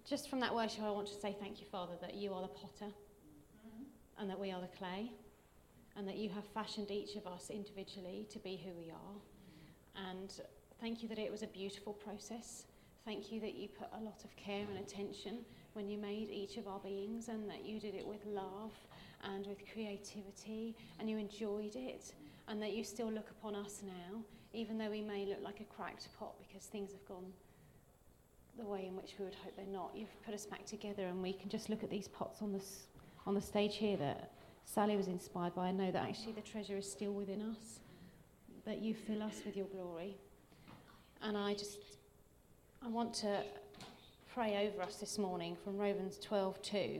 just from that worship, I want to say thank you, Father, that you are the potter and that we are the clay, and that you have fashioned each of us individually to be who we are. And thank you that it was a beautiful process. Thank you that you put a lot of care and attention when you made each of our beings, and that you did it with love and with creativity, and you enjoyed it, and that you still look upon us now, even though we may look like a cracked pot because things have gone the way in which we would hope they're not. You've put us back together, and we can just look at these pots on the stage here that Sally was inspired by, and know that actually the treasure is still within us, that you fill us with your glory. And I want to pray over us this morning from Romans 12:2,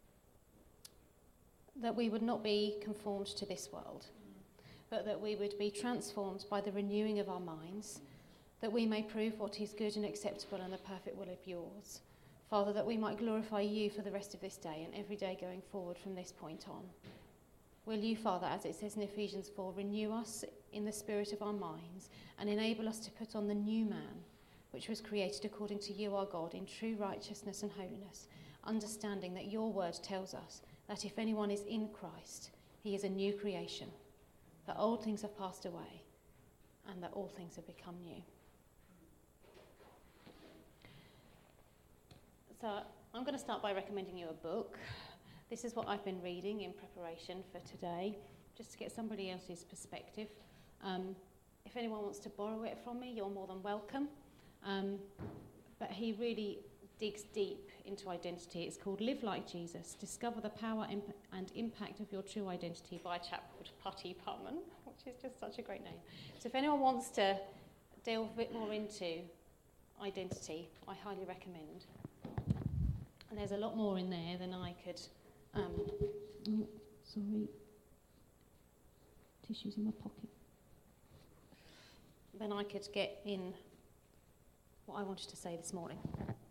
that we would not be conformed to this world, but that we would be transformed by the renewing of our minds, that we may prove what is good and acceptable and the perfect will of yours. Father, that we might glorify you for the rest of this day and every day going forward from this point on. Will you, Father, as it says in Ephesians 4, renew us in the spirit of our minds and enable us to put on the new man, which was created according to you, our God, in true righteousness and holiness, understanding that your word tells us that if anyone is in Christ, he is a new creation, that old things have passed away and that all things have become new. So I'm going to start by recommending you a book. This is what I've been reading in preparation for today, just to get somebody else's perspective. If anyone wants to borrow it from me, you're more than welcome. But he really digs deep into identity. It's called Live Like Jesus, Discover the Power and Impact of Your True Identity by a chap called Putty Putman, which is just such a great name. So if anyone wants to delve a bit more into identity, I highly recommend. And there's a lot more in there than I could... tissues in my pocket. Then I could get in what I wanted to say this morning.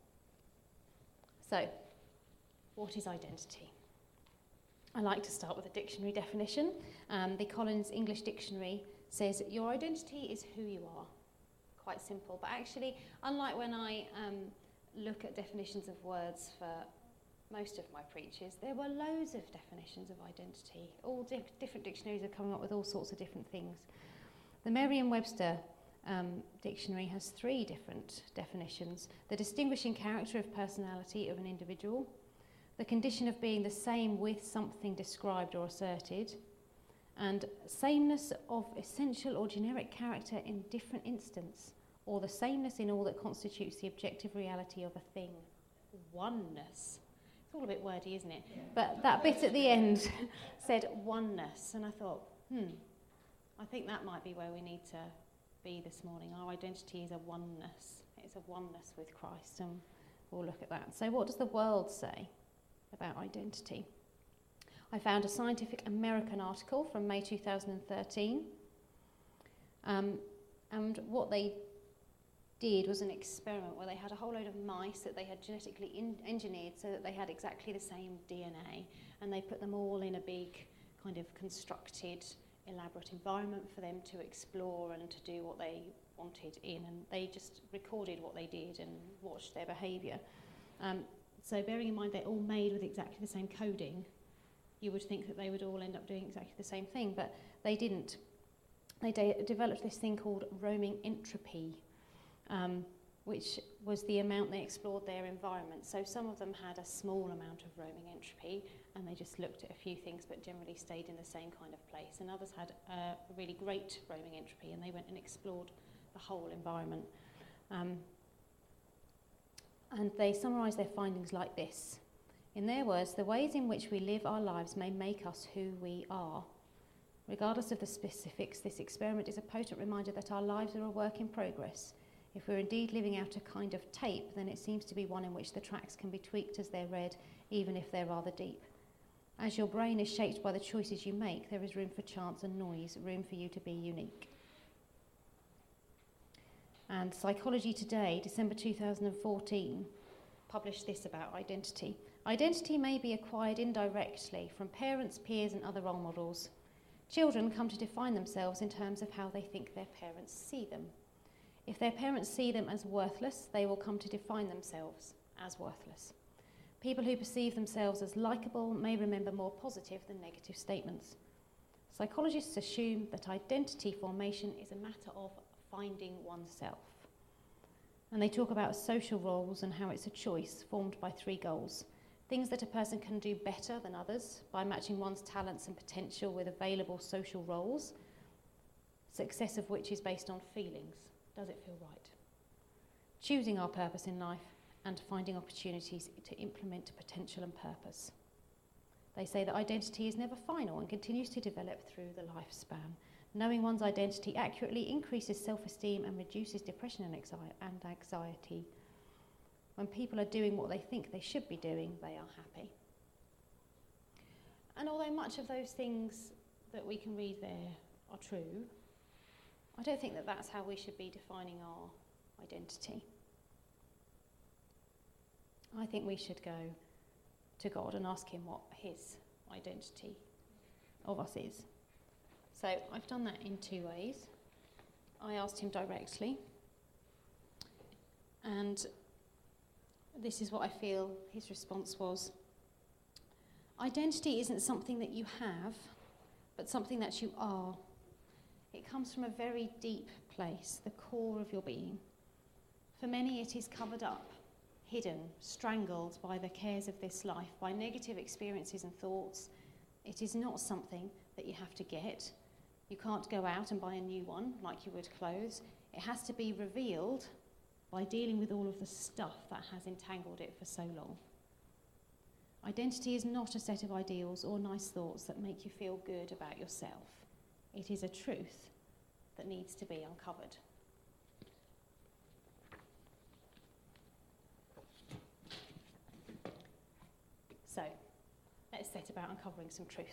So, what is identity? I like to start with a dictionary definition. The Collins English Dictionary says, your identity is who you are. Quite simple, but actually, unlike when I look at definitions of words for most of my preachers, there were loads of definitions of identity. All different dictionaries are coming up with all sorts of different things. The Merriam-Webster dictionary has 3 different definitions: the distinguishing character of personality of an individual, the condition of being the same with something described or asserted, and sameness of essential or generic character in different instance, or the sameness in all that constitutes the objective reality of a thing. Oneness. It's all a bit wordy, isn't it? Yeah. But that bit at the end said oneness, and I thought, I think that might be where we need to be this morning. Our identity is a oneness. It's a oneness with Christ, and we'll look at that. So what does the world say about identity? I found a Scientific American article from May 2013, and what they did was an experiment where they had a whole load of mice that they had genetically engineered so that they had exactly the same DNA, and they put them all in a big kind of constructed, elaborate environment for them to explore and to do what they wanted in, and they just recorded what they did and watched their behaviour. So bearing in mind they're all made with exactly the same coding, you would think that they would all end up doing exactly the same thing, but they didn't. They developed this thing called roaming entropy, which was the amount they explored their environment. So some of them had a small amount of roaming entropy, and they just looked at a few things but generally stayed in the same kind of place. And others had a really great roaming entropy, and they went and explored the whole environment. And they summarised their findings like this. In their words, the ways in which we live our lives may make us who we are. Regardless of the specifics, this experiment is a potent reminder that our lives are a work in progress. If we're indeed living out a kind of tape, then it seems to be one in which the tracks can be tweaked as they're read, even if they're rather deep. As your brain is shaped by the choices you make, there is room for chance and noise, room for you to be unique. And Psychology Today, December 2014, published this about identity. Identity may be acquired indirectly from parents, peers, and other role models. Children come to define themselves in terms of how they think their parents see them. If their parents see them as worthless, they will come to define themselves as worthless. People who perceive themselves as likeable may remember more positive than negative statements. Psychologists assume that identity formation is a matter of finding oneself. And they talk about social roles and how it's a choice formed by 3 goals. Things that a person can do better than others by matching one's talents and potential with available social roles, success of which is based on feelings. Does it feel right? Choosing our purpose in life and finding opportunities to implement potential and purpose. They say that identity is never final and continues to develop through the lifespan. Knowing one's identity accurately increases self-esteem and reduces depression and anxiety. When people are doing what they think they should be doing, they are happy. And although much of those things that we can read there are true, I don't think that that's how we should be defining our identity. I think we should go to God and ask him what his identity of us is. So I've done that in 2 ways. I asked him directly, and this is what I feel his response was. Identity isn't something that you have, but something that you are. It comes from a very deep place, the core of your being. For many, it is covered up, hidden, strangled by the cares of this life, by negative experiences and thoughts. It is not something that you have to get. You can't go out and buy a new one like you would clothes. It has to be revealed by dealing with all of the stuff that has entangled it for so long. Identity is not a set of ideals or nice thoughts that make you feel good about yourself. It is a truth that needs to be uncovered. So, let's set about uncovering some truth.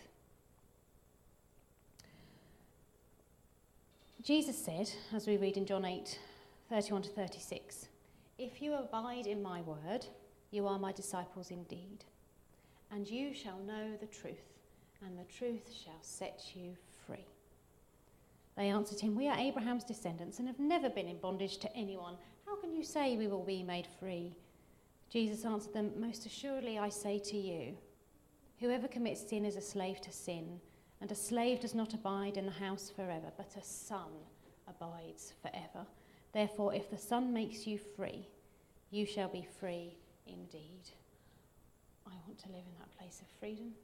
Jesus said, as we read in John 8:31-36, "If you abide in my word, you are my disciples indeed, and you shall know the truth, and the truth shall set you free." They answered him, "We are Abraham's descendants and have never been in bondage to anyone. How can you say we will be made free?" Jesus answered them, "Most assuredly I say to you, whoever commits sin is a slave to sin, and a slave does not abide in the house forever, but a son abides forever. Therefore, if the Son makes you free, you shall be free indeed." I want to live in that place of freedom.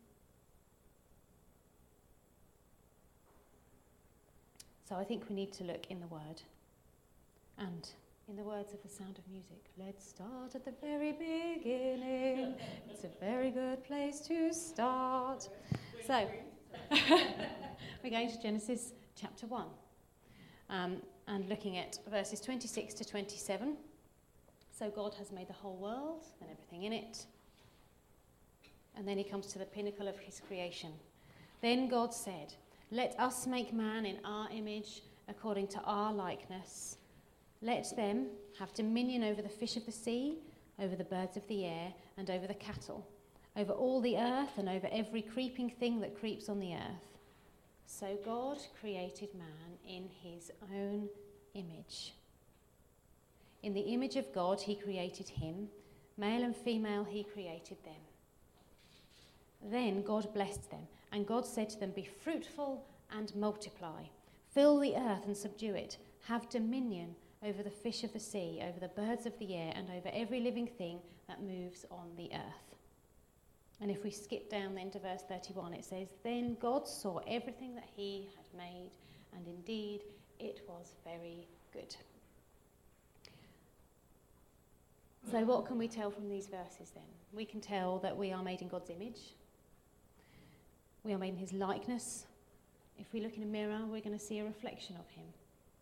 So I think we need to look in the Word. And in the words of The Sound of Music, let's start at the very beginning. It's a very good place to start. So, we're going to Genesis chapter 1 and looking at verses 26-27. So God has made the whole world and everything in it. And then he comes to the pinnacle of his creation. Then God said, "Let us make man in our image, according to our likeness. Let them have dominion over the fish of the sea, over the birds of the air, and over the cattle, over all the earth, and over every creeping thing that creeps on the earth." So God created man in his own image. In the image of God he created him, male and female he created them. Then God blessed them, and God said to them, "Be fruitful and multiply. Fill the earth and subdue it. Have dominion over the fish of the sea, over the birds of the air, and over every living thing that moves on the earth." And if we skip down then to verse 31, it says, "Then God saw everything that he had made, and indeed it was very good." So what can we tell from these verses then? We can tell that we are made in God's image. We are made in his likeness. If we look in a mirror, we're going to see a reflection of him.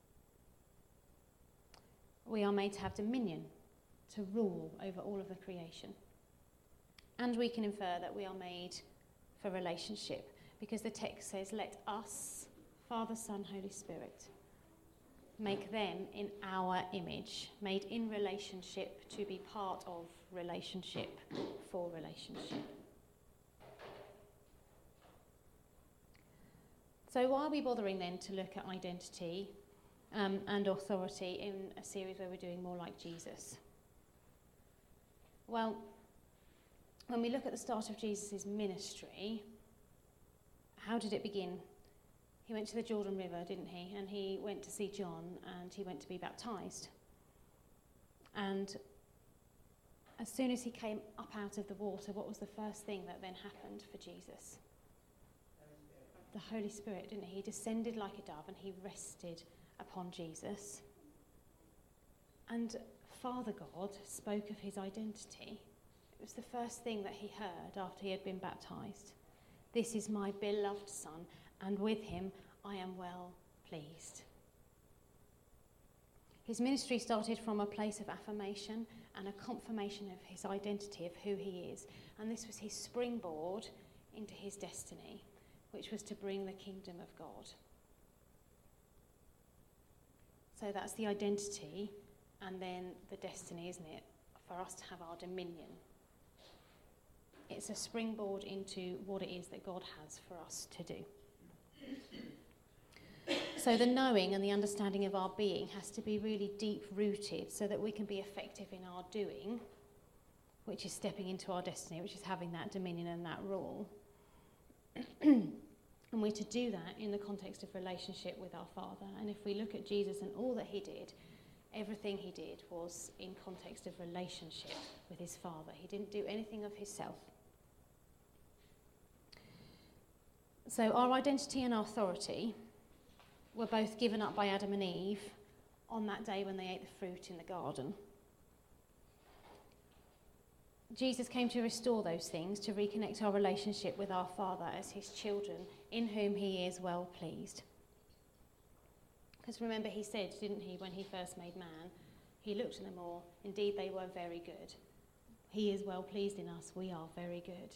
We are made to have dominion, to rule over all of the creation. And we can infer that we are made for relationship, because the text says, "Let us, Father, Son, Holy Spirit, make them in our image," made in relationship to be part of relationship for relationship. So why are we bothering then to look at identity and authority in a series where we're doing more like Jesus? Well, when we look at the start of Jesus' ministry, how did it begin? He went to the Jordan River, didn't he? And he went to see John, and he went to be baptised. And as soon as he came up out of the water, what was the first thing that then happened for Jesus? The Holy Spirit, didn't he? He descended like a dove and he rested upon Jesus. And Father God spoke of his identity. It was the first thing that he heard after he had been baptised. This is my beloved Son, and with him I am well pleased. His ministry started from a place of affirmation and a confirmation of his identity, of who he is. And this was his springboard into his destiny, which was to bring the kingdom of God. So that's the identity, and then the destiny, isn't it, for us to have our dominion. It's a springboard into what it is that God has for us to do. So the knowing and the understanding of our being has to be really deep-rooted so that we can be effective in our doing, which is stepping into our destiny, which is having that dominion and that rule. And we're to do that in the context of relationship with our Father. And if we look at Jesus and all that he did, everything he did was in context of relationship with his Father. He didn't do anything of himself. So our identity and our authority were both given up by Adam and Eve on that day when they ate the fruit in the garden. Jesus came to restore those things, to reconnect our relationship with our Father as his children, in whom he is well pleased. Because remember, he said, didn't he, when he first made man, he looked at them all, indeed they were very good. He is well pleased in us, we are very good.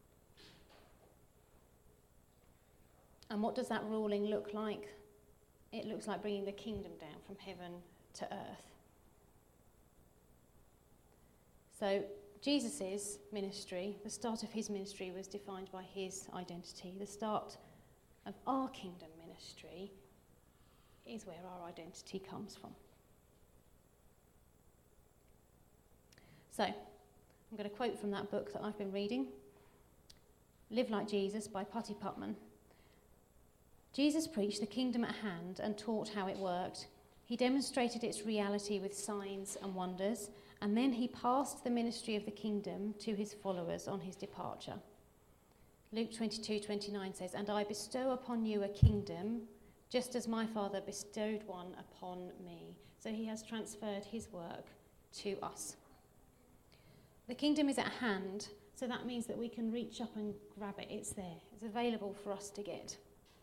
And what does that ruling look like? It looks like bringing the kingdom down from heaven to earth. So Jesus' ministry, the start of his ministry was defined by his identity. The start of our kingdom ministry is where our identity comes from. So, I'm going to quote from that book that I've been reading, Live Like Jesus by Putty Putman. Jesus preached the kingdom at hand and taught how it worked. He demonstrated its reality with signs and wonders, and then he passed the ministry of the kingdom to his followers on his departure. Luke 22:29 says, "And I bestow upon you a kingdom, just as my Father bestowed one upon me." So he has transferred his work to us. The kingdom is at hand, so that means that we can reach up and grab it. It's there. It's available for us to get.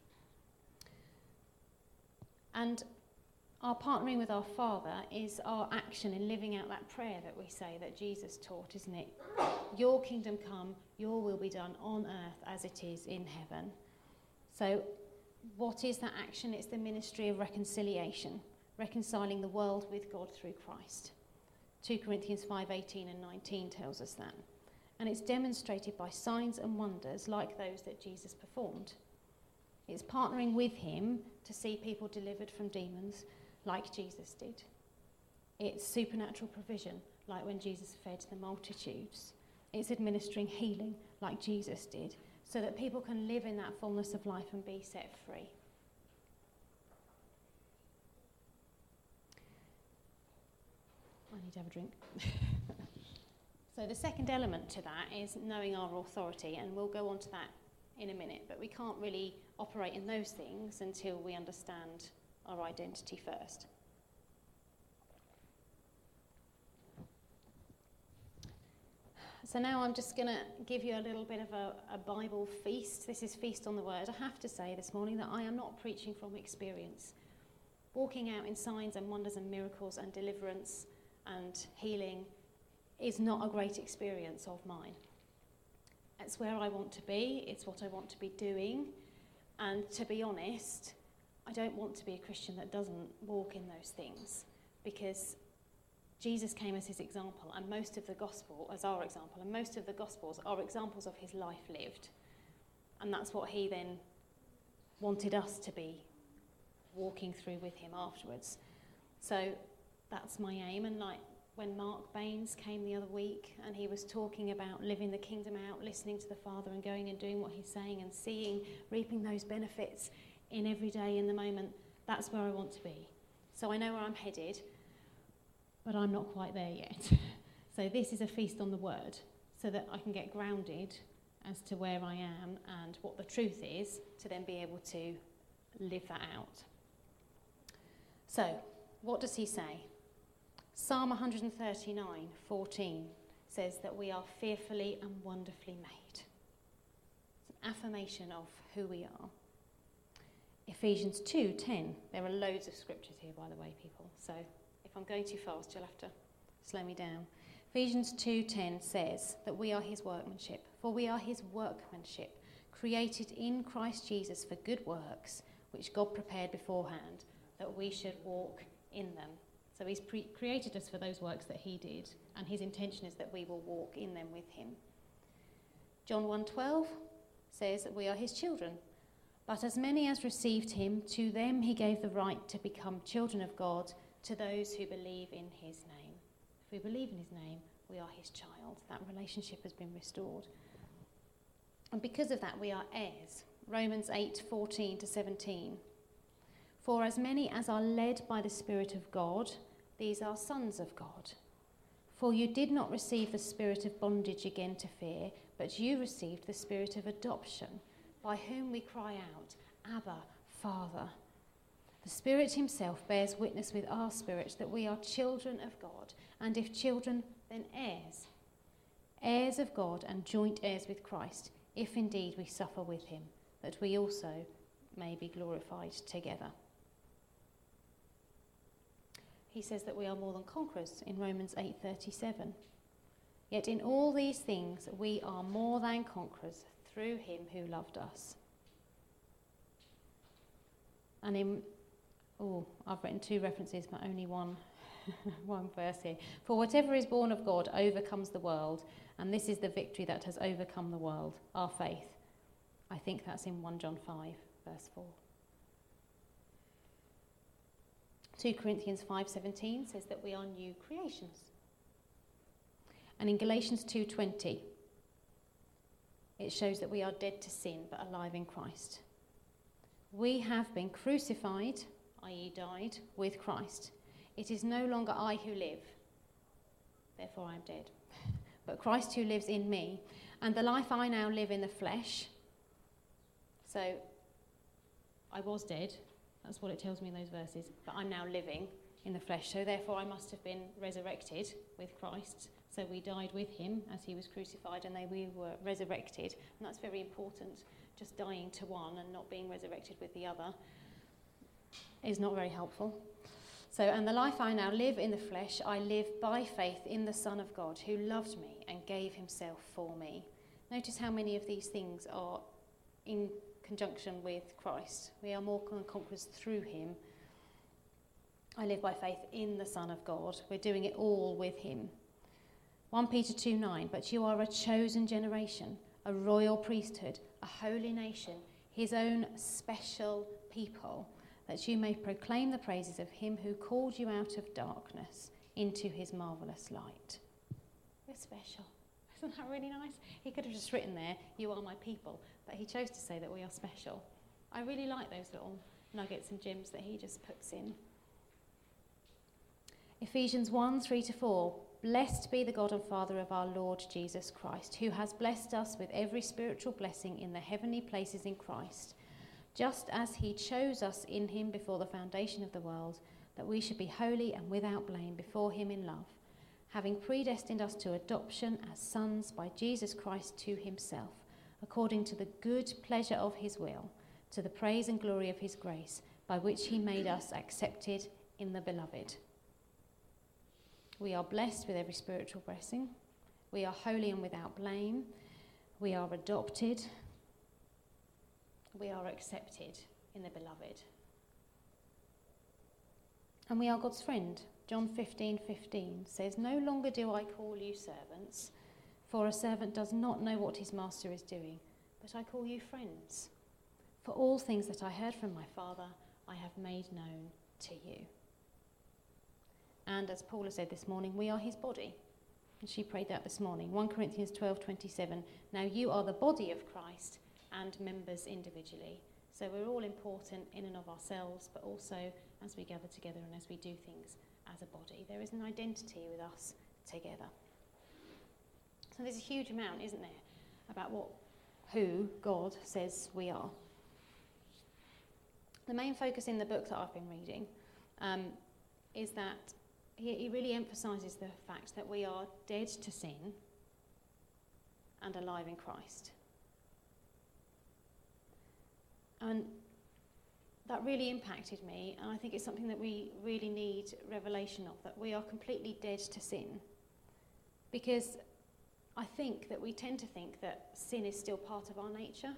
And our partnering with our Father is our action in living out that prayer that we say that Jesus taught, isn't it? Your kingdom come, your will be done on earth as it is in heaven. So what is that action? It's the ministry of reconciliation, reconciling the world with God through Christ. 2 Corinthians 5:18 and 19 tells us that. And it's demonstrated by signs and wonders like those that Jesus performed. It's partnering with him to see people delivered from demons like Jesus did. It's supernatural provision, like when Jesus fed the multitudes. It's administering healing, like Jesus did, so that people can live in that fullness of life and be set free. I need to have a drink. So the second element to that is knowing our authority, and we'll go on to that in a minute, but we can't really operate in those things until we understand our identity first. So now I'm just going to give you a little bit of a Bible feast. This is Feast on the Word. I have to say this morning that I am not preaching from experience. Walking out in signs and wonders and miracles and deliverance and healing is not a great experience of mine. It's where I want to be. It's what I want to be doing. And to be honest, I don't want to be a Christian that doesn't walk in those things, because Jesus came as his example, and most of the gospel as our example, and most of the gospels are examples of his life lived. And that's what he then wanted us to be walking through with him afterwards. So that's my aim, and like when Mark Baines came the other week and he was talking about living the kingdom out, listening to the Father and going and doing what he's saying and seeing, reaping those benefits in every day, in the moment. That's where I want to be. So I know where I'm headed, but I'm not quite there yet. So this is a feast on the word, so that I can get grounded as to where I am and what the truth is, to then be able to live that out. So, what does he say? Psalm 139:14 says that we are fearfully and wonderfully made. It's an affirmation of who we are. Ephesians 2:10. There are loads of scriptures here, by the way, people. So if I'm going too fast, you'll have to slow me down. Ephesians 2:10 says that we are his workmanship. For we are his workmanship, created in Christ Jesus for good works, which God prepared beforehand, that we should walk in them. So he's created us for those works that he did, and his intention is that we will walk in them with him. John 1:12 says that we are his children. But as many as received him, to them he gave the right to become children of God, to those who believe in his name. If we believe in his name, we are his child. That relationship has been restored. And because of that, we are heirs. Romans 8:14-17. For as many as are led by the Spirit of God, these are sons of God. For you did not receive the spirit of bondage again to fear, but you received the spirit of adoption, by whom we cry out, Abba, Father. The Spirit himself bears witness with our spirit that we are children of God, and if children, then heirs. Heirs of God and joint heirs with Christ, if indeed we suffer with him, that we also may be glorified together. He says that we are more than conquerors in Romans 8:37. Yet in all these things we are more than conquerors through him who loved us. And I've written two references, but only one verse here. For whatever is born of God overcomes the world, and this is the victory that has overcome the world, our faith. I think that's in 1 John 5, verse 4. 2 Corinthians 5:17 says that we are new creations. And in Galatians 2:20, it shows that we are dead to sin but alive in Christ. We have been crucified, i.e. died, with Christ. It is no longer I who live, therefore I am dead, but Christ who lives in me. And the life I now live in the flesh, so I was dead, that's what it tells me in those verses, but I'm now living in the flesh, so therefore I must have been resurrected with Christ. So we died with him as he was crucified, and then we were resurrected. And that's very important. Just dying to one and not being resurrected with the other is not very helpful. So, and the life I now live in the flesh, I live by faith in the Son of God, who loved me and gave himself for me. Notice how many of these things are in conjunction with Christ. We are more conquerors through him. I live by faith in the Son of God. We're doing it all with him. 1 Peter 2:9, but you are a chosen generation, a royal priesthood, a holy nation, his own special people, that you may proclaim the praises of him who called you out of darkness into his marvellous light. We're special. Isn't that really nice? He could have just written there, you are my people, but he chose to say that we are special. I really like those little nuggets and gems that he just puts in. Ephesians 1:3-4. Blessed be the God and Father of our Lord Jesus Christ, who has blessed us with every spiritual blessing in the heavenly places in Christ, just as he chose us in him before the foundation of the world, that we should be holy and without blame before him in love, having predestined us to adoption as sons by Jesus Christ to himself, according to the good pleasure of his will, to the praise and glory of his grace, by which he made us accepted in the beloved. We are blessed with every spiritual blessing. We are holy and without blame. We are adopted. We are accepted in the beloved. And we are God's friend. John 15:15 says, no longer do I call you servants, for a servant does not know what his master is doing, but I call you friends. For all things that I heard from my Father, I have made known to you. And as Paula said this morning, we are his body. And she prayed that this morning. 1 Corinthians 12:27. Now you are the body of Christ and members individually. So we're all important in and of ourselves, but also as we gather together and as we do things as a body. There is an identity with us together. So there's a huge amount, isn't there, about who God says we are. The main focus in the book that I've been reading is that he really emphasises the fact that we are dead to sin and alive in Christ. And that really impacted me, and I think it's something that we really need revelation of, that we are completely dead to sin. Because I think that we tend to think that sin is still part of our nature.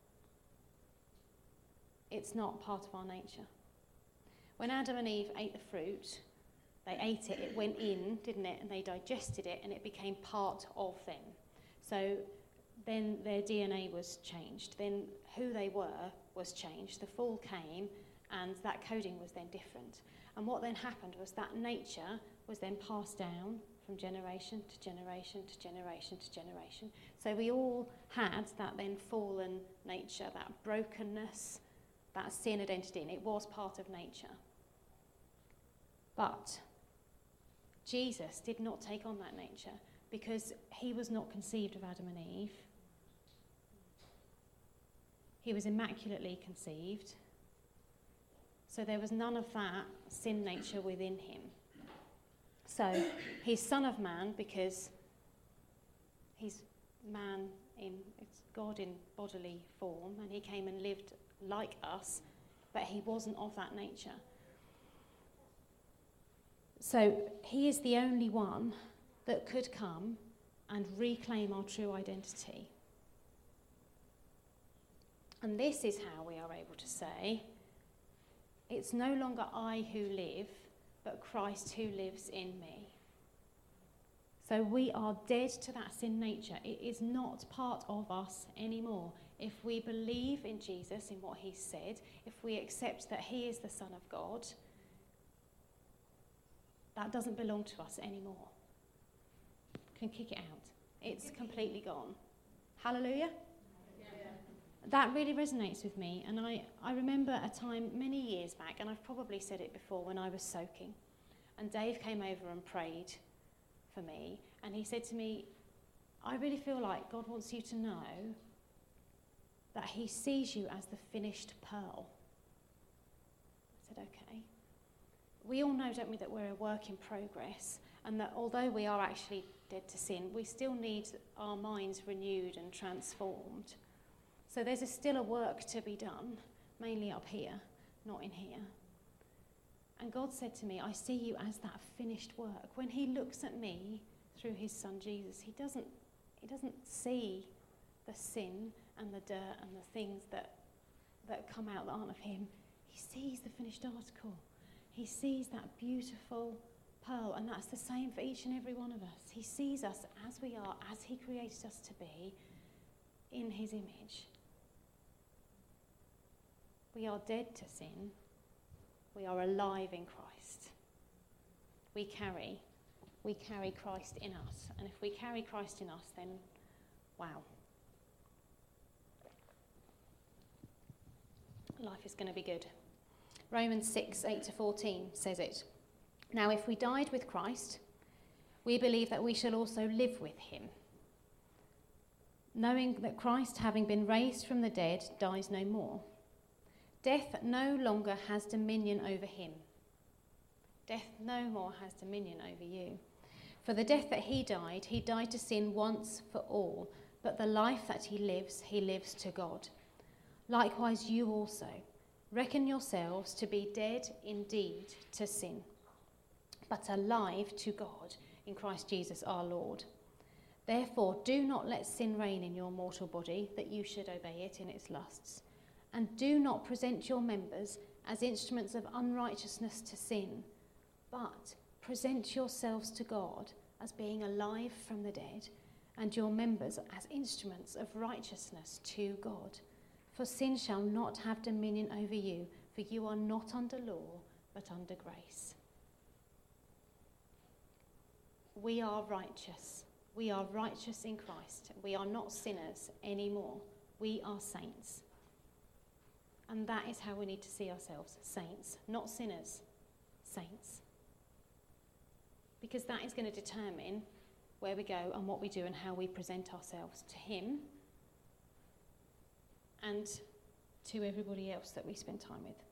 It's not part of our nature. When Adam and Eve ate the fruit, they ate it, it went in, didn't it? And they digested it, and it became part of them. So then their DNA was changed. Then who they were was changed. The fall came, and that coding was then different. And what then happened was that nature was then passed down from generation to generation to generation to generation. So we all had that then fallen nature, that brokenness, that sin identity, and it was part of nature. But Jesus did not take on that nature because he was not conceived of Adam and Eve. He was immaculately conceived. So there was none of that sin nature within him. So he's Son of Man because he's man it's God in bodily form, and he came and lived like us, but he wasn't of that nature. So he is the only one that could come and reclaim our true identity. And this is how we are able to say, it's no longer I who live, but Christ who lives in me. So we are dead to that sin nature. It is not part of us anymore. If we believe in Jesus, in what he said, if we accept that he is the Son of God, that doesn't belong to us anymore. Can kick it out. It's completely gone. Hallelujah? That really resonates with me, and I remember a time many years back, and I've probably said it before, when I was soaking, and Dave came over and prayed for me, and he said to me, I really feel like God wants you to know that he sees you as the finished pearl. I said, okay. We all know, don't we, that we're a work in progress, and that although we are actually dead to sin, we still need our minds renewed and transformed. So there's still a work to be done, mainly up here, not in here. And God said to me, I see you as that finished work. When he looks at me through his son Jesus, he doesn't see the sin and the dirt and the things that come out that aren't of him. He sees the finished article. He sees that beautiful pearl, and that's the same for each and every one of us. He sees us as we are, as he created us to be, in his image. We are dead to sin. We are alive in Christ. We carry Christ in us. And if we carry Christ in us, then wow. Life is going to be good. Romans 6:8-14 says it. Now, if we died with Christ, we believe that we shall also live with him, knowing that Christ, having been raised from the dead, dies no more. Death no longer has dominion over him. Death no more has dominion over you. For the death that he died to sin once for all, but the life that he lives to God. Likewise you also, reckon yourselves to be dead indeed to sin, but alive to God in Christ Jesus our Lord. Therefore do not let sin reign in your mortal body, that you should obey it in its lusts. And do not present your members as instruments of unrighteousness to sin, but present yourselves to God as being alive from the dead, and your members as instruments of righteousness to God. For sin shall not have dominion over you, for you are not under law, but under grace. we are righteous. We are righteous in Christ. We are not sinners anymore. We are saints. And that is how we need to see ourselves, saints. Not sinners, saints. Because that is going to determine where we go and what we do and how we present ourselves to him and to everybody else that we spend time with.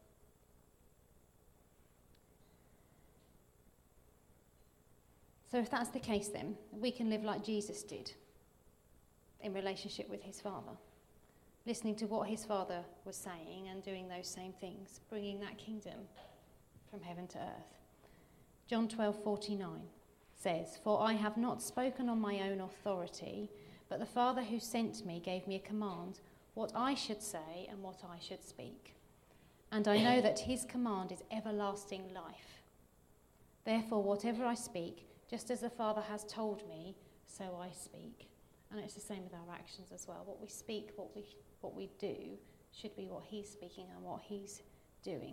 So if that's the case, then we can live like Jesus did in relationship with his Father, listening to what his Father was saying and doing those same things, bringing that kingdom from heaven to earth. John 12:49 says, "For I have not spoken on my own authority, but the Father who sent me gave me a command, what I should say and what I should speak. And I know that his command is everlasting life. Therefore, whatever I speak, just as the Father has told me, so I speak." And it's the same with our actions as well. What we speak, what we do, should be what he's speaking and what he's doing.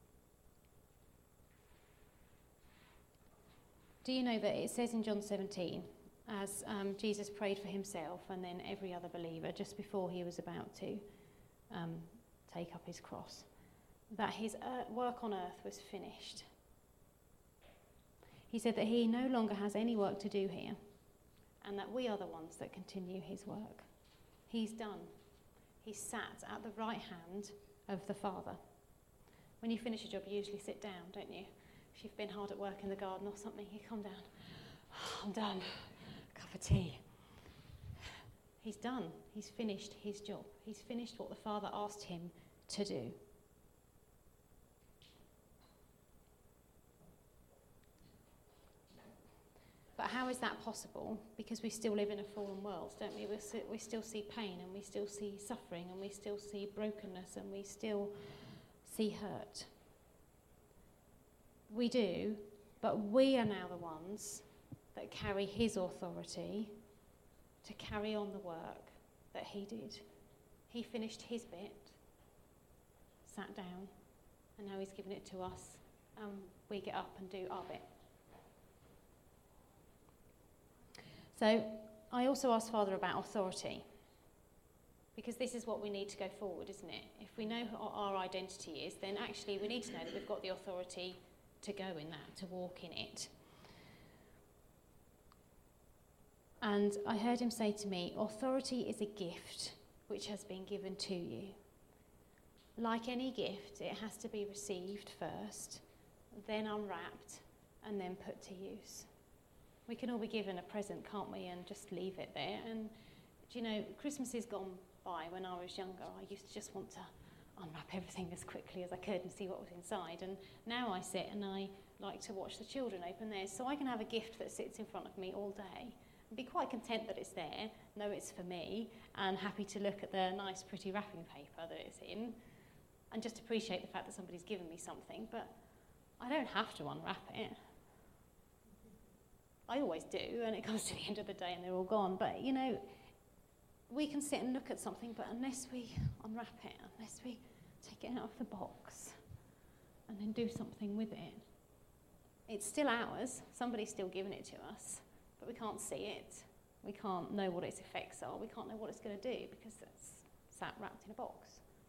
Do you know that it says in John 17, as Jesus prayed for himself and then every other believer just before he was about to take up his cross, that his work on earth was finished. He said that he no longer has any work to do here and that we are the ones that continue his work. He's done. He's sat at the right hand of the Father. When you finish a job, you usually sit down, don't you? If you've been hard at work in the garden or something, you come down. Oh, I'm done. Cup of tea. He's done. He's finished his job. He's finished what the Father asked him to do. But how is that possible? Because we still live in a fallen world, don't we? We still see pain and we still see suffering and we still see brokenness and we still see hurt. We do, but we are now the ones that carry his authority to carry on the work that he did. He finished his bit, sat down, and now he's given it to us, and we get up and do our bit. So I also asked Father about authority, because this is what we need to go forward, isn't it? If we know what our identity is, then actually we need to know that we've got the authority to go in that, to walk in it. And I heard him say to me, authority is a gift which has been given to you. Like any gift, it has to be received first, then unwrapped, and then put to use. We can all be given a present, can't we, and just leave it there. And, do you know, Christmas is gone by. When I was younger, I used to just want to unwrap everything as quickly as I could and see what was inside. And now I sit and I like to watch the children open theirs, so I can have a gift that sits in front of me all day and be quite content that it's there, know it's for me, and happy to look at the nice, pretty wrapping paper that it's in, and just appreciate the fact that somebody's given me something. But I don't have to unwrap it. I always do, and it comes to the end of the day and they're all gone. But, you know, we can sit and look at something, but unless we unwrap it, unless we take it out of the box and then do something with it, it's still ours. Somebody's still giving it to us, but we can't see it. We can't know what its effects are. We can't know what it's going to do because it's sat wrapped in a box.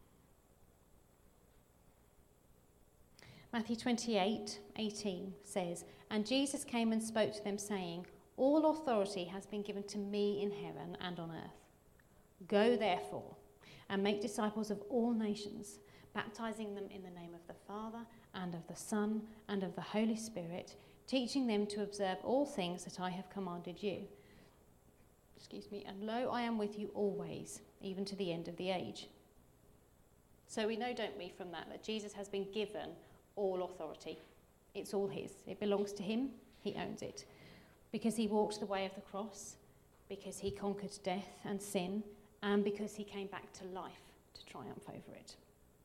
Matthew 28:18 says, "And Jesus came and spoke to them, saying, 'All authority has been given to me in heaven and on earth. Go therefore and make disciples of all nations, baptizing them in the name of the Father and of the Son and of the Holy Spirit, teaching them to observe all things that I have commanded you. And lo, I am with you always, even to the end of the age.'" So we know, don't we, from that Jesus has been given all authority. It's all his. It belongs to him. He owns it. Because he walked the way of the cross, because he conquered death and sin, and because he came back to life to triumph over it.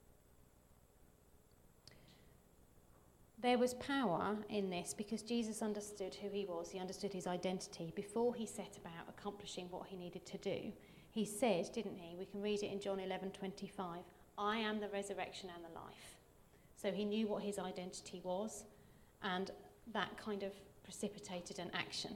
There was power in this because Jesus understood who he was. He understood his identity before he set about accomplishing what he needed to do. He said, didn't he? We can read it in John 11:25. "I am the resurrection and the life." So he knew what his identity was, and that kind of precipitated an action.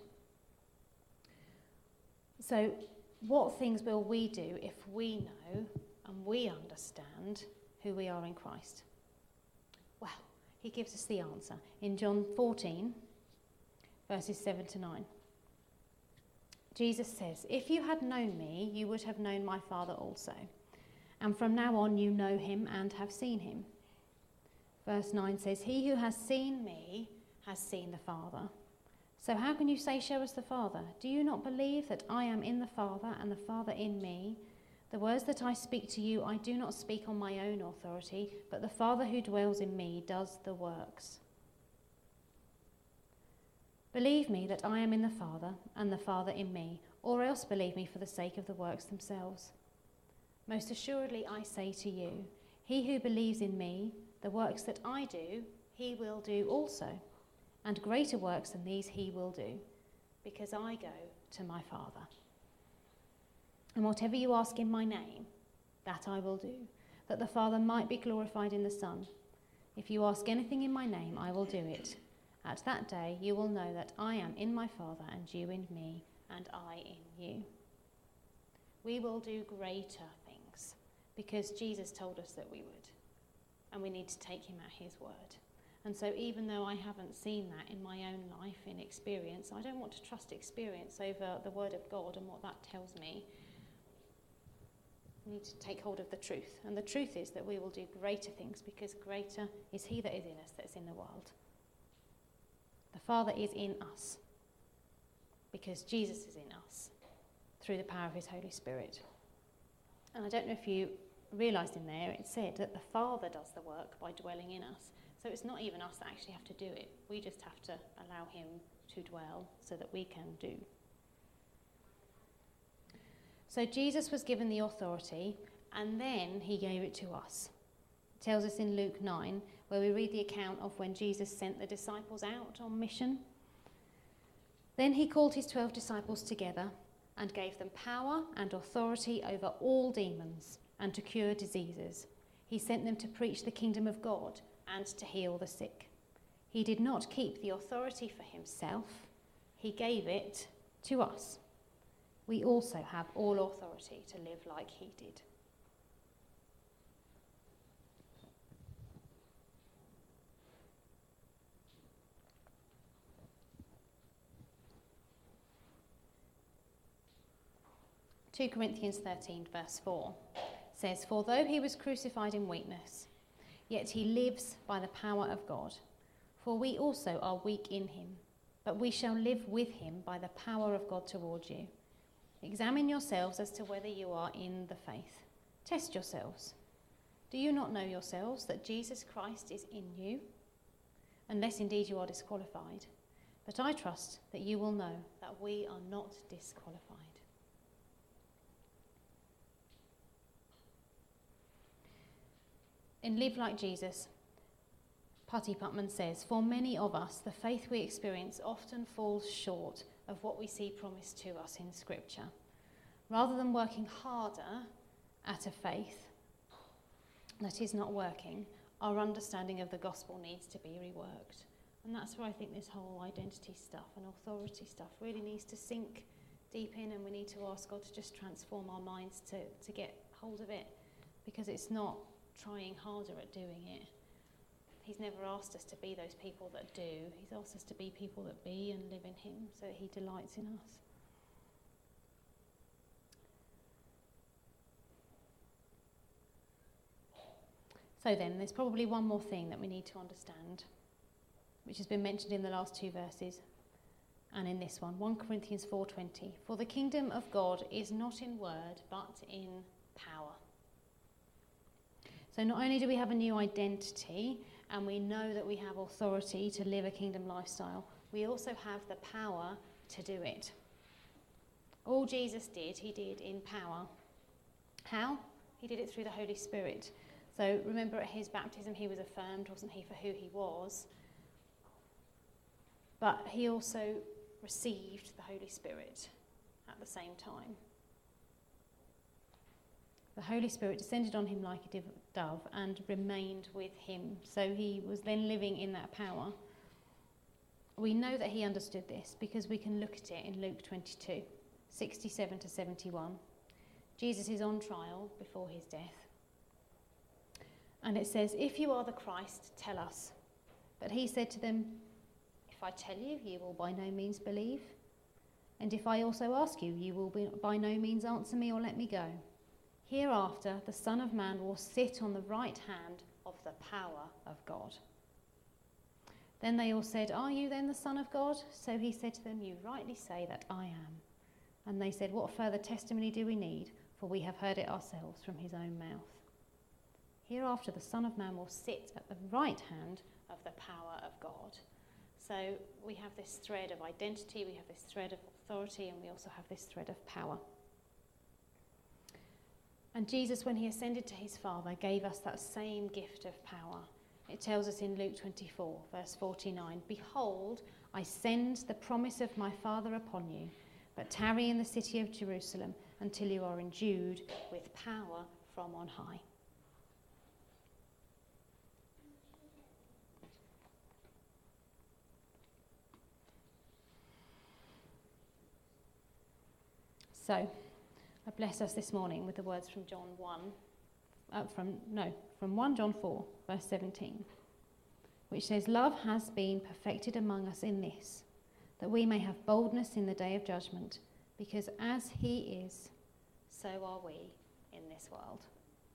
So what things will we do if we know and we understand who we are in Christ? Well, he gives us the answer in John 14, verses 7 to 9. Jesus says, "If you had known me, you would have known my Father also. And from now on you know him and have seen him." Verse 9 says, "He who has seen me has seen the Father. So how can you say, 'Show us the Father'? Do you not believe that I am in the Father and the Father in me? The words that I speak to you I do not speak on my own authority, but the Father who dwells in me does the works. Believe me that I am in the Father and the Father in me, or else believe me for the sake of the works themselves. Most assuredly I say to you, he who believes in me, the works that I do, he will do also, and greater works than these he will do, because I go to my Father. And whatever you ask in my name, that I will do, that the Father might be glorified in the Son. If you ask anything in my name, I will do it. At that day you will know that I am in my Father, and you in me, and I in you." We will do greater things because Jesus told us that we would, and we need to take him at his word. And so even though I haven't seen that in my own life, in experience, I don't want to trust experience over the word of God and what that tells me. We need to take hold of the truth. And the truth is that we will do greater things because greater is he that is in us that's in the world. The Father is in us because Jesus is in us through the power of his Holy Spirit. And I don't know if you realised in there, it said that the Father does the work by dwelling in us. So it's not even us that actually have to do it. We just have to allow him to dwell so that we can do. So Jesus was given the authority and then he gave it to us. It tells us in Luke 9, where we read the account of when Jesus sent the disciples out on mission. Then he called his 12 disciples together and gave them power and authority over all demons and to cure diseases. He sent them to preach the kingdom of God and to heal the sick. He did not keep the authority for himself. He gave it to us. We also have all authority to live like he did. (2 Corinthians 13 verse 4 says, "For though he was crucified in weakness, yet he lives by the power of God. For we also are weak in him, but we shall live with him by the power of God towards you. Examine yourselves as to whether you are in the faith. Test yourselves. Do you not know yourselves that Jesus Christ is in you? Unless indeed you are disqualified. But I trust that you will know that we are not disqualified." In Live Like Jesus, Putty Putman says, "For many of us, the faith we experience often falls short of what we see promised to us in Scripture. Rather than working harder at a faith that is not working, our understanding of the gospel needs to be reworked." And that's where I think this whole identity stuff and authority stuff really needs to sink deep in, and we need to ask God to just transform our minds to get hold of it, because it's not trying harder at doing it. He's never asked us to be those people that do. He's asked us to be people that be and live in him so that he delights in us. So then, there's probably one more thing that we need to understand, which has been mentioned in the last two verses and in this one, 1 Corinthians 4:20. "For the kingdom of God is not in word, but in power." So not only do we have a new identity and we know that we have authority to live a kingdom lifestyle, we also have the power to do it. All Jesus did, he did in power. How? He did it through the Holy Spirit. So remember, at his baptism he was affirmed, wasn't he, for who he was? But he also received the Holy Spirit at the same time. The Holy Spirit descended on him like a dove and remained with him. So he was then living in that power. We know that he understood this because we can look at it in Luke 22, 67 to 71. Jesus is on trial before his death. And it says, "If you are the Christ, tell us." But he said to them, "If I tell you, you will by no means believe. And if I also ask you, you will by no means answer me or let me go. Hereafter, the Son of Man will sit on the right hand of the power of God." Then they all said, "Are you then the Son of God?" So he said to them, "You rightly say that I am." And they said, "What further testimony do we need? For we have heard it ourselves from his own mouth. Hereafter, the Son of Man will sit at the right hand of the power of God." So we have this thread of identity, we have this thread of authority, and we also have this thread of power. And Jesus, when he ascended to his Father, gave us that same gift of power. It tells us in Luke 24, verse 49, "Behold, I send the promise of my Father upon you, but tarry in the city of Jerusalem until you are endued with power from on high." So, I bless us this morning with the words from from 1 John 4, verse 17, which says, "Love has been perfected among us in this, that we may have boldness in the day of judgment, because as he is, so are we in this world."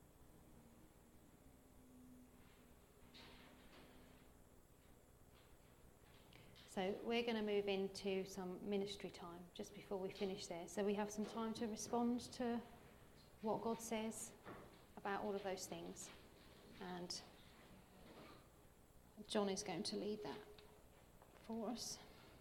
So we're going to move into some ministry time just before we finish there. So we have some time to respond to what God says about all of those things. And John is going to lead that for us.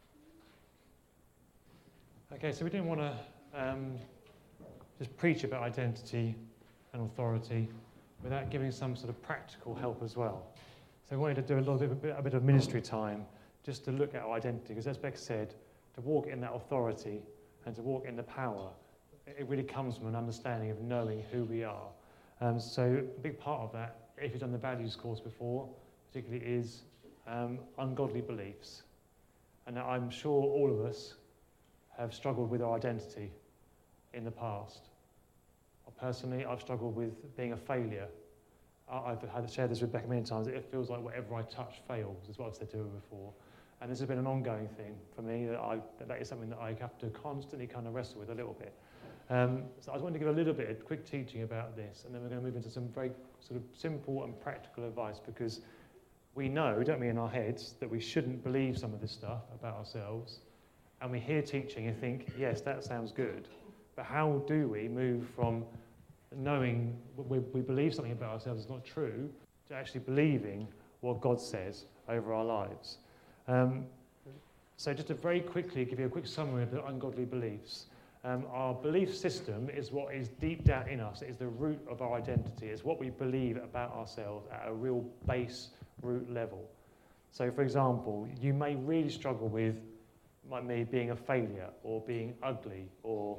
Okay, so we didn't want to just preach about identity and authority without giving some sort of practical help as well. So we wanted to do a bit of ministry time just to look at our identity, because as Beck said, to walk in that authority and to walk in the power, it really comes from an understanding of knowing who we are. So a big part of that, if you've done the values course before, particularly is ungodly beliefs. And I'm sure all of us have struggled with our identity in the past. Personally, I've struggled with being a failure. I've had to share this with Becca many times. It feels like whatever I touch fails, is what I've said to her before. And this has been an ongoing thing for me, that is something that I have to constantly kind of wrestle with a little bit. So I just wanted to give a little bit of quick teaching about this, and then we're going to move into some very sort of simple and practical advice, because we know, don't we, in our heads, that we shouldn't believe some of this stuff about ourselves, and we hear teaching and think, yes, that sounds good, but how do we move from knowing we believe something about ourselves is not true to actually believing what God says over our lives? So just to very quickly give you a quick summary of the ungodly beliefs. Our belief system is what is deep down in us. It is the root of our identity. It's what we believe about ourselves at a real base root level. So for example, you may really struggle with, like me, being a failure or being ugly or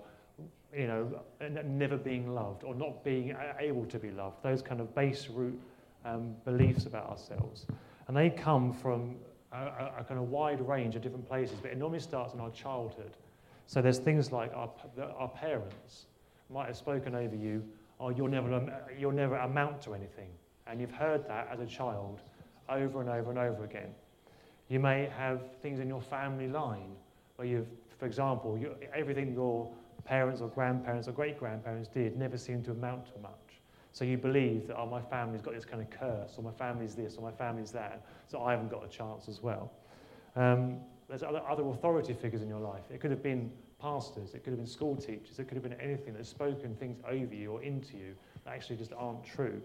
never being loved or not being able to be loved. Those kind of base root beliefs about ourselves. And they come from a kind of wide range of different places, but it normally starts in our childhood. So there's things like our parents might have spoken over you, "Oh, you'll never amount to anything," and you've heard that as a child over and over and over again. You may have things in your family line where for example, everything your parents or grandparents or great-grandparents did never seemed to amount to much. So you believe that, my family's got this kind of curse, or my family's this, or my family's that, so I haven't got a chance as well. There's other authority figures in your life. It could have been pastors, it could have been school teachers, it could have been anything that's spoken things over you or into you that actually just aren't true.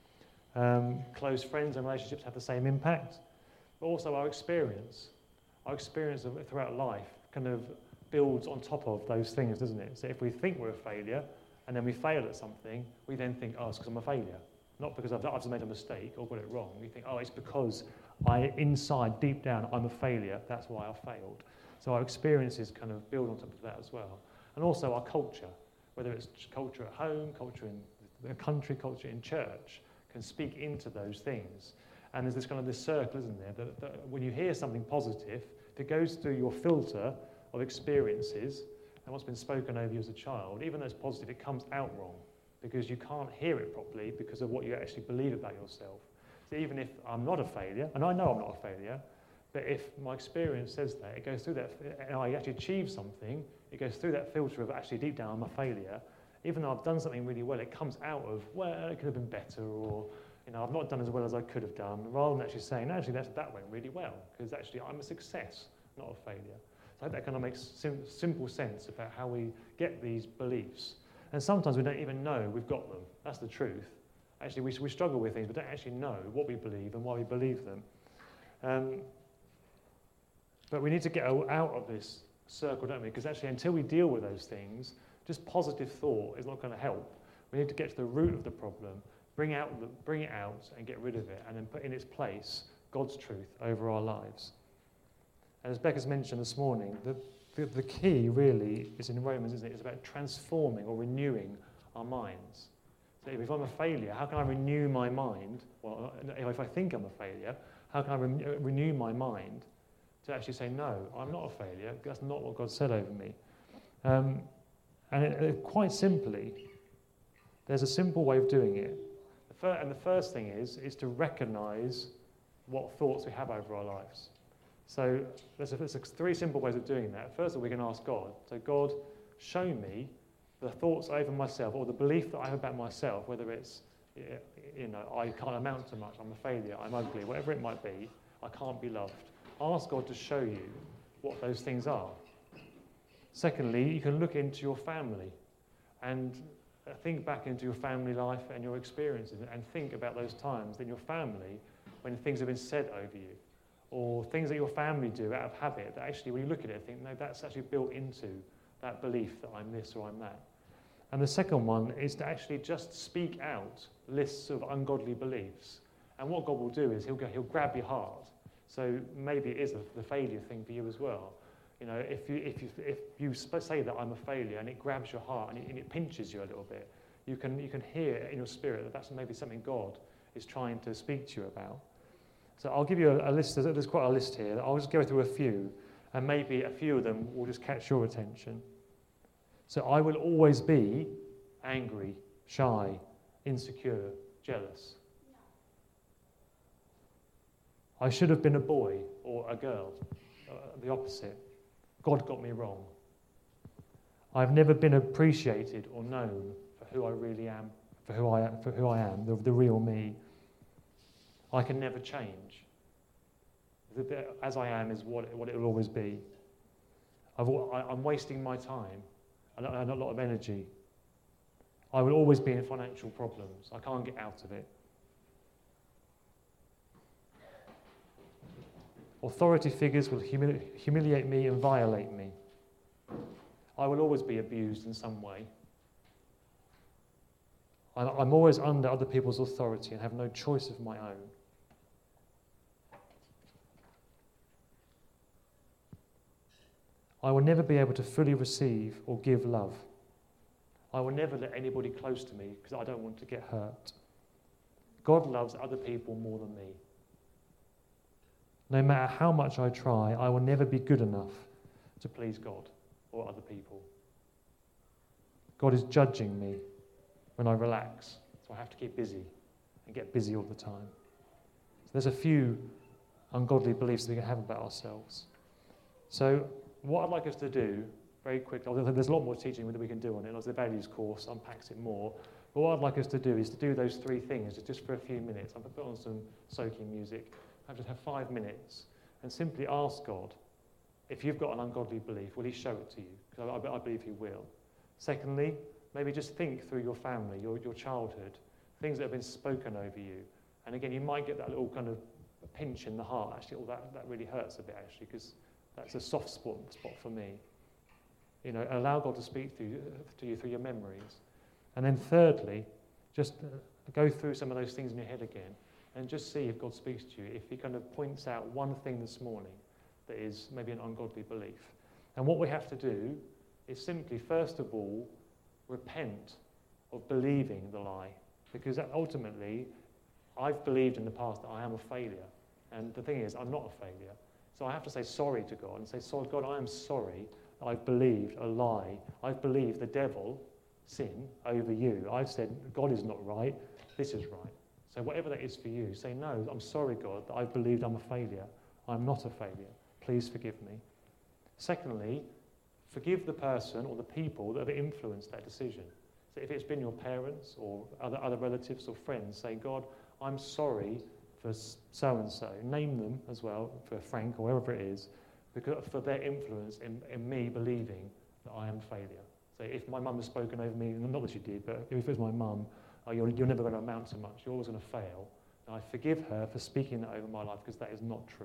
Close friends and relationships have the same impact, but also our experience throughout life kind of builds on top of those things, doesn't it? So if we think we're a failure, and then we fail at something, we then think, it's because I'm a failure. Not because I've just made a mistake or got it wrong. We think, it's because inside, deep down, I'm a failure. That's why I failed. So our experiences kind of build on top of that as well. And also our culture, whether it's culture at home, culture in the country, culture in church, can speak into those things. And there's this circle, isn't there, that when you hear something positive, if it goes through your filter of experiences and what's been spoken over you as a child, even though it's positive, it comes out wrong because you can't hear it properly because of what you actually believe about yourself. So even if I'm not a failure, and I know I'm not a failure, but if my experience says that, it goes through that, and I actually achieve something, it goes through that filter of actually deep down I'm a failure. Even though I've done something really well, it comes out of, well, it could have been better, or I've not done as well as I could have done, rather than actually saying, actually, that went really well, because actually I'm a success, not a failure. So I hope that kind of makes simple sense about how we get these beliefs. And sometimes we don't even know we've got them. That's the truth. Actually, we struggle with things, but don't actually know what we believe and why we believe them. But we need to get out of this circle, don't we? Because actually, until we deal with those things, just positive thought is not going to help. We need to get to the root of the problem, bring it out and get rid of it, and then put in its place God's truth over our lives. And as Becca's mentioned this morning, the key really is in Romans, isn't it? It's about transforming or renewing our minds. So if I'm a failure, how can I renew my mind? Well, if I think I'm a failure, how can I renew my mind to actually say, no, I'm not a failure. That's not what God said over me. And quite simply, there's a simple way of doing it. And the first thing is to recognise what thoughts we have over our lives. So there's three simple ways of doing that. First of all, we can ask God. So God, show me the thoughts over myself or the belief that I have about myself, whether it's, I can't amount to much, I'm a failure, I'm ugly, whatever it might be, I can't be loved. Ask God to show you what those things are. Secondly, you can look into your family and think back into your family life and your experiences and think about those times in your family when things have been said over you, or things that your family do out of habit that actually, when you look at it, think, no, that's actually built into that belief that I'm this or I'm that. And the second one is to actually just speak out lists of ungodly beliefs. And what God will do is he'll grab your heart. So maybe it is the failure thing for you as well. If you say that I'm a failure and it grabs your heart and it pinches you a little bit, you can hear in your spirit that that's maybe something God is trying to speak to you about. So I'll give you a list. There's quite a list here. I'll just go through a few, and maybe a few of them will just catch your attention. So I will always be angry, shy, insecure, jealous. I should have been a boy or a girl, the opposite. God got me wrong. I've never been appreciated or known for who I really am, for who I am, the real me. I can never change. As I am is what it will always be. I'm wasting my time and a lot of energy. I will always be in financial problems. I can't get out of it. Authority figures will humiliate me and violate me. I will always be abused in some way. I'm always under other people's authority and have no choice of my own. I will never be able to fully receive or give love. I will never let anybody close to me because I don't want to get hurt. God loves other people more than me. No matter how much I try, I will never be good enough to please God or other people. God is judging me when I relax, so I have to keep busy and get busy all the time. So there's a few ungodly beliefs that we can have about ourselves. So what I'd like us to do, very quickly, there's a lot more teaching that we can do on it, as the values course unpacks it more, but what I'd like us to do is to do those three things just for a few minutes. I'm going to put on some soaking music. I just have 5 minutes and simply ask God, if you've got an ungodly belief, will he show it to you? Because I believe he will. Secondly, maybe just think through your family, your childhood, things that have been spoken over you. And again, you might get that little kind of pinch in the heart, actually, that really hurts a bit, actually, because that's a soft spot for me. Allow God to speak to you through your memories. And then thirdly, just go through some of those things in your head again and just see if God speaks to you, if he kind of points out one thing this morning that is maybe an ungodly belief. And what we have to do is simply, first of all, repent of believing the lie. Because ultimately, I've believed in the past that I am a failure. And the thing is, I'm not a failure. So I have to say sorry to God and say, sorry, God, I am sorry that I've believed a lie. I've believed the devil, sin, over you. I've said God is not right, this is right. So whatever that is for you, say, no, I'm sorry, God, that I've believed I'm a failure. I'm not a failure. Please forgive me. Secondly, forgive the person or the people that have influenced that decision. So if it's been your parents or other relatives or friends, say, God, I'm sorry for so-and-so. Name them as well, for Frank or whoever it is, because for their influence in me believing that I am a failure. So if my mum has spoken over me, not that she did, but if it was my mum, oh, you're never going to amount to much, you're always going to fail, and I forgive her for speaking that over my life because that is not true.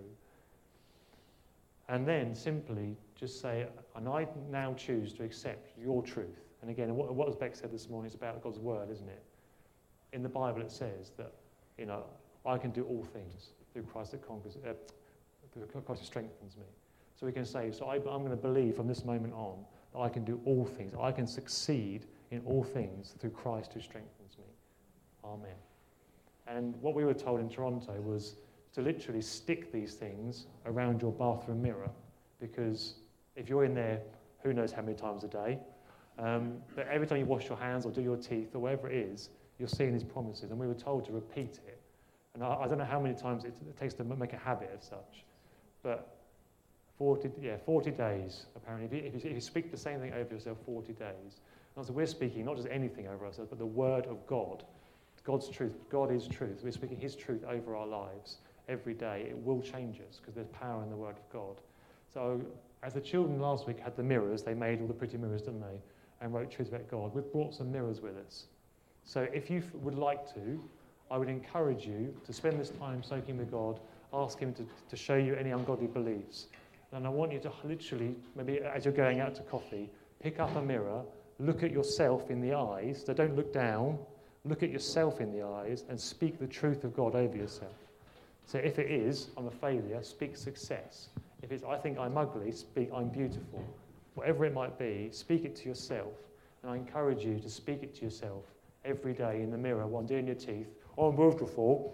And then simply just say, and I now choose to accept your truth. And again, what as Beck said this morning is about God's word, isn't it? In the Bible it says that, I can do all things through Christ that conquers, through Christ who strengthens me. So we can say, I'm going to believe from this moment on that I can do all things. I can succeed in all things through Christ who strengthens me. Amen. And what we were told in Toronto was to literally stick these things around your bathroom mirror, because if you're in there, who knows how many times a day, but every time you wash your hands or do your teeth or whatever it is, you're seeing these promises, and we were told to repeat it. And I don't know how many times it takes to make a habit as such, but 40 days, apparently. If you speak the same thing over yourself 40 days, and so we're speaking not just anything over ourselves, but the word of God, God's truth. God is truth. We're speaking his truth over our lives every day. It will change us because there's power in the word of God. So as the children last week had the mirrors, they made all the pretty mirrors, didn't they, and wrote truths about God. We've brought some mirrors with us. So if you would like to, I would encourage you to spend this time soaking with God, ask him to show you any ungodly beliefs. And I want you to literally, maybe as you're going out to coffee, pick up a mirror, look at yourself in the eyes. So don't look down, look at yourself in the eyes and speak the truth of God over yourself. So if it is, I'm a failure, speak success. If it's, I think I'm ugly, speak I'm beautiful. Whatever it might be, speak it to yourself. And I encourage you to speak it to yourself every day in the mirror while doing your teeth. I'm beautiful.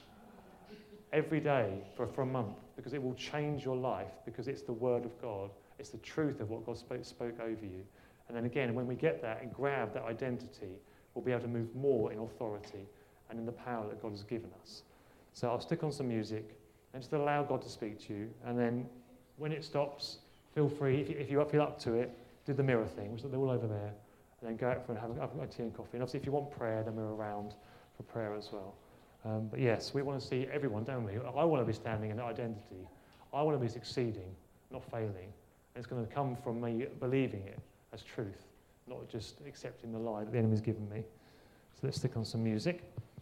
Every day for a month, because it will change your life, because it's the word of God. It's the truth of what God spoke over you. And then again, when we get that and grab that identity, we'll be able to move more in authority and in the power that God has given us. So I'll stick on some music and just allow God to speak to you. And then when it stops, feel free, if you feel up to it, do the mirror thing, which they're all over there, and then go out for and have a tea and coffee. And obviously if you want prayer, then we're around for prayer as well. But yes, we want to see everyone, don't we? I want to be standing in identity. I want to be succeeding, not failing. And it's going to come from me believing it as truth, not just accepting the lie that the enemy's given me. So let's stick on some music.